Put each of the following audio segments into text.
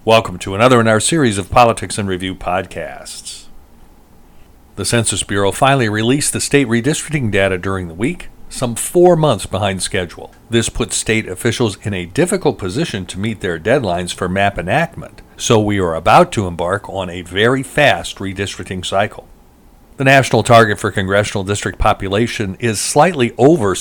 Welcome to another in our series of Politics in Review podcasts. The Census Bureau finally released the state redistricting data during the week, some 4 months behind schedule. This puts state officials in a difficult position to meet their deadlines for map enactment, so we are about to embark on a very fast redistricting cycle. The national target for congressional district population is slightly over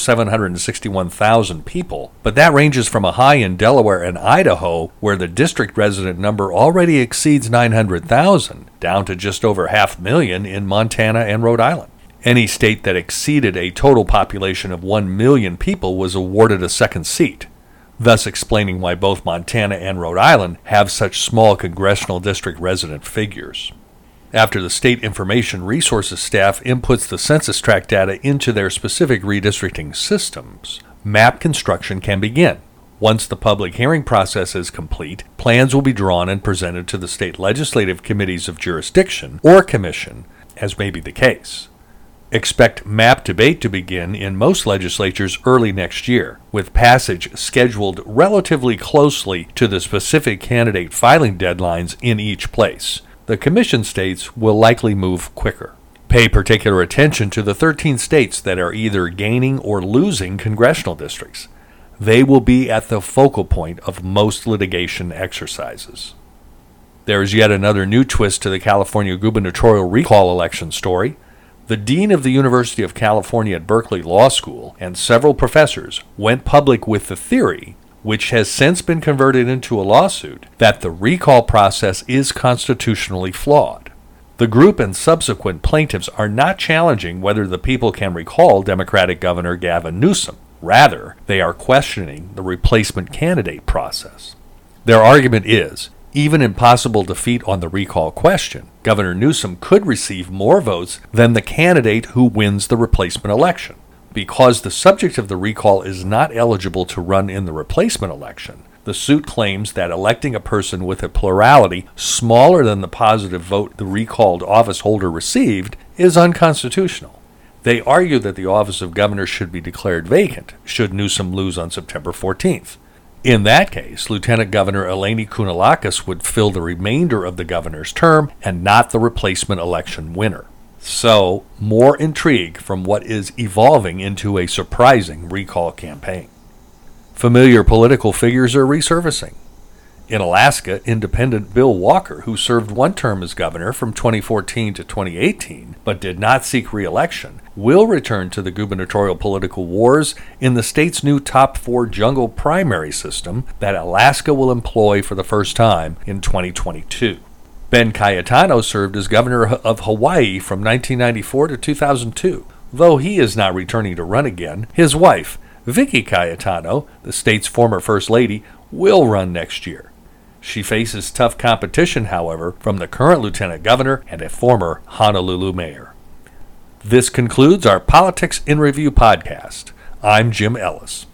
761,000 people, but that ranges from a high in Delaware and Idaho, where the district resident number already exceeds 900,000, down to just over 500,000 in Montana and Rhode Island. Any state that exceeded a total population of 1 million people was awarded a second seat, thus explaining why both Montana and Rhode Island have such small congressional district resident figures. After the State Information Resources staff inputs the census tract data into their specific redistricting systems, map construction can begin. Once the public hearing process is complete, plans will be drawn and presented to the state legislative committees of jurisdiction or commission, as may be the case. Expect map debate to begin in most legislatures early next year, with passage scheduled relatively closely to the specific candidate filing deadlines in each place. The commission states will likely move quicker. Pay particular attention to the 13 states that are either gaining or losing congressional districts. They will be at the focal point of most litigation exercises. There is yet another new twist to the California gubernatorial recall election story. The dean of the University of California at Berkeley Law School and several professors went public with the theory, which has since been converted into a lawsuit, that the recall process is constitutionally flawed. The group and subsequent plaintiffs are not challenging whether the people can recall Democratic Governor Gavin Newsom. Rather, they are questioning the replacement candidate process. Their argument is, even in possible defeat on the recall question, Governor Newsom could receive more votes than the candidate who wins the replacement election. Because the subject of the recall is not eligible to run in the replacement election, the suit claims that electing a person with a plurality smaller than the positive vote the recalled office holder received is unconstitutional. They argue that the office of governor should be declared vacant should Newsom lose on September 14th. In that case, Lieutenant Governor Eleni Kounalakis would fill the remainder of the governor's term and not the replacement election winner. So, more intrigue from what is evolving into a surprising recall campaign. Familiar political figures are resurfacing. In Alaska, independent Bill Walker, who served one term as governor from 2014 to 2018, but did not seek re-election, will return to the gubernatorial political wars in the state's new top 4 jungle primary system that Alaska will employ for the first time in 2022. Ben Cayetano served as governor of Hawaii from 1994 to 2002. Though he is not returning to run again, his wife, Vicky Cayetano, the state's former First Lady, will run next year. She faces tough competition, however, from the current lieutenant governor and a former Honolulu mayor. This concludes our Politics in Review podcast. I'm Jim Ellis.